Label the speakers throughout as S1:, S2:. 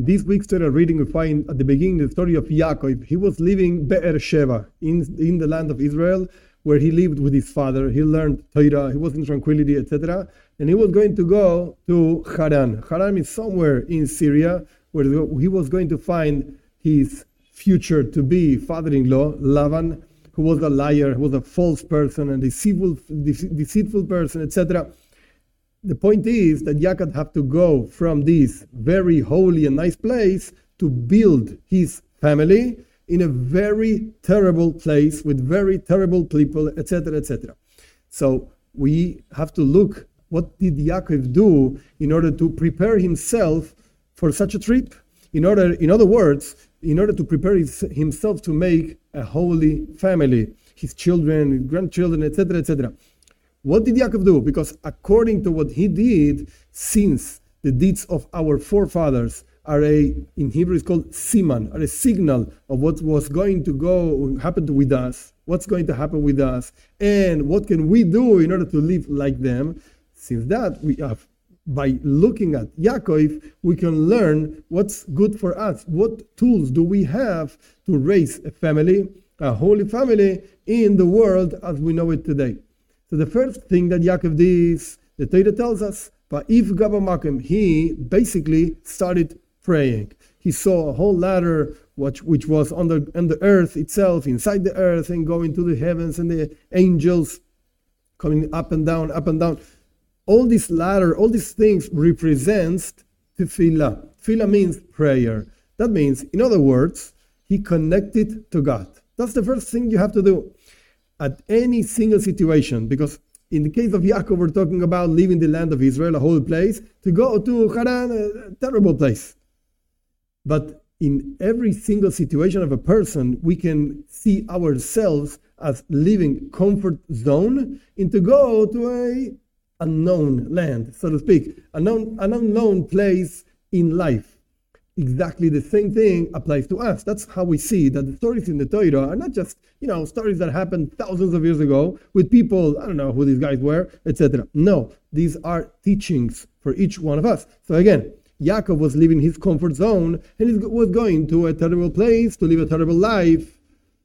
S1: In this week's Torah reading, we find at the beginning the story of Yaakov. He was living Be'er Sheva in the land of Israel, where he lived with his father. He learned Torah, he was in tranquility, etc. And he was going to go to Haran. Haran is somewhere in Syria, where he was going to find his future to be father-in-law, Lavan, who was a liar, who was a false person, and deceitful person, etc. The point is that Yaakov had to go from this very holy and nice place to build his family in a very terrible place with very terrible people, etc., etc. So we have to look, what did Yaakov do in order to prepare himself for such a trip? In other words, in order to prepare himself to make a holy family, his children, his grandchildren, etc., etc. What did Yaakov do? Because according to what he did, since the deeds of our forefathers are in Hebrew it's called siman, are a signal of what was going to happen with us, what's going to happen with us, and what can we do in order to live like them. Since that, we have, by looking at Yaakov, we can learn what's good for us. What tools do we have to raise a family, a holy family, in the world as we know it today? So the first thing that Yaakov did, the Torah tells us, Va'if Gaba Makom, he basically started praying. He saw a whole ladder which was on the earth itself, inside the earth, and going to the heavens, and the angels coming up and down, up and down. All this ladder, all these things represents tefillah. Tefillah means prayer. That means, in other words, he connected to God. That's the first thing you have to do at any single situation, because in the case of Yaakov, we're talking about leaving the land of Israel, a holy place, to go to Haran, a terrible place. But in every single situation of a person, we can see ourselves as living comfort zone and to go to a unknown land, so to speak, an unknown place in life. Exactly the same thing applies to us. That's how we see that the stories in the Torah are not just, stories that happened thousands of years ago with people, I don't know who these guys were, etc. No, these are teachings for each one of us. So again, Yaakov was leaving his comfort zone and he was going to a terrible place to live a terrible life.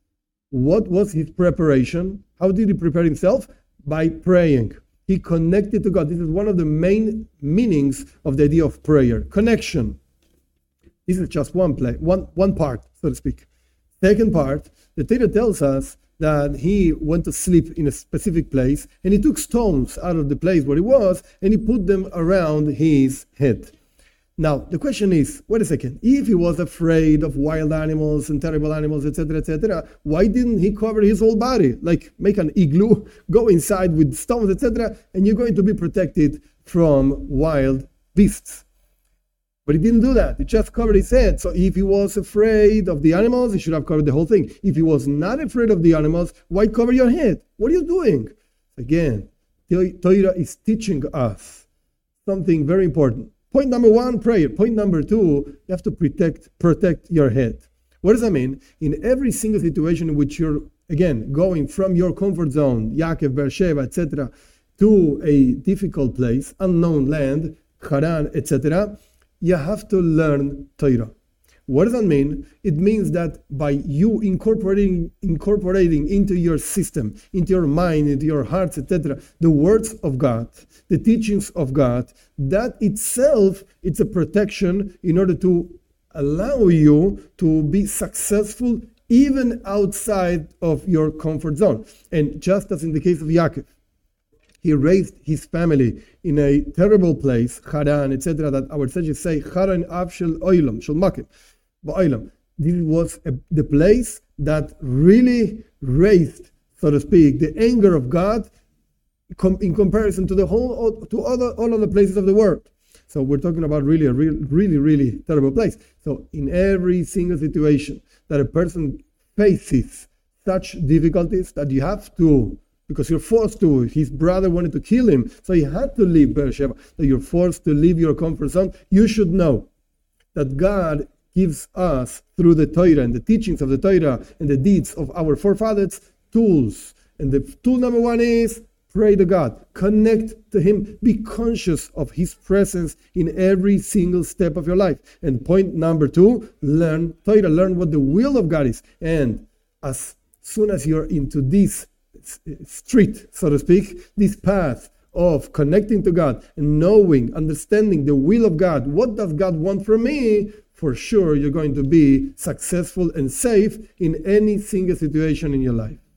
S1: What was his preparation? How did he prepare himself? By praying. He connected to God. This is one of the main meanings of the idea of prayer. Connection. This is just one part, so to speak. Second part, the Torah tells us that he went to sleep in a specific place and he took stones out of the place where he was and he put them around his head. Now, the question is, wait a second, if he was afraid of wild animals and terrible animals, etc., why didn't he cover his whole body? Like make an igloo, go inside with stones, etc., and you're going to be protected from wild beasts. But he didn't do that. He just covered his head. So if he was afraid of the animals, he should have covered the whole thing. If he was not afraid of the animals, why cover your head? What are you doing? Again, Torah is teaching us something very important. Point number one, prayer. Point number two, you have to protect your head. What does that mean? In every single situation in which you're, again, going from your comfort zone, Yaakov, Beersheba, etc., to a difficult place, unknown land, Haran, etc., you have to learn Torah. What does that mean? It means that by you incorporating into your system, into your mind, into your hearts, etc., the words of God, the teachings of God, that itself, it's a protection in order to allow you to be successful even outside of your comfort zone. And just as in the case of Yaakov, he raised his family in a terrible place, Haran, etc., that our sages say, Haran av shel oilam, shel makim, ba'olam. This was the place that really raised, so to speak, the anger of God in comparison to all other places of the world. So we're talking about really a really terrible place. So in every single situation that a person faces such difficulties that you have to, because you're forced to. His brother wanted to kill him, so he had to leave Beersheba. So you're forced to leave your comfort zone. You should know that God gives us, through the Torah and the teachings of the Torah and the deeds of our forefathers, tools. And the tool number one is Pray to God. Connect to Him. Be conscious of His presence in every single step of your life. And point number 2, learn Torah. Learn what the will of God is. And as soon as you're into this street, so to speak, this path of connecting to God and knowing, understanding the will of God, what does God want from me? For sure, you're going to be successful and safe in any single situation in your life.